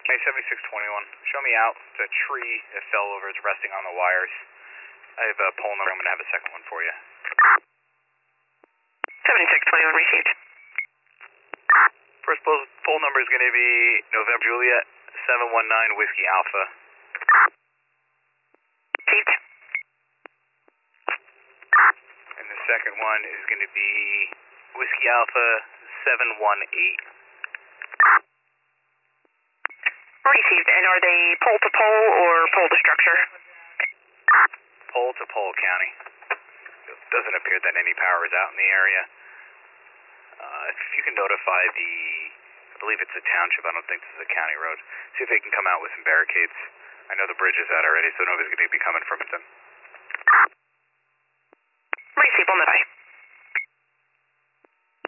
May 7621, show me out. It's a tree that fell over, it's resting on the wires. I have a pole number, I'm going to have a second one for you. 7621 received. First pole number is going to be November Juliet 719 Whiskey Alpha. Received. And the second one is going to be Whiskey Alpha 718. Received. And are they pole to pole or pole to structure? Pole to pole, County. It doesn't appear that any power is out in the area. If you can notify I believe it's a township, I don't think this is a county road. See if they can come out with some barricades. I know the bridge is out already, so nobody's going to be coming from it then. Received. We'll notify.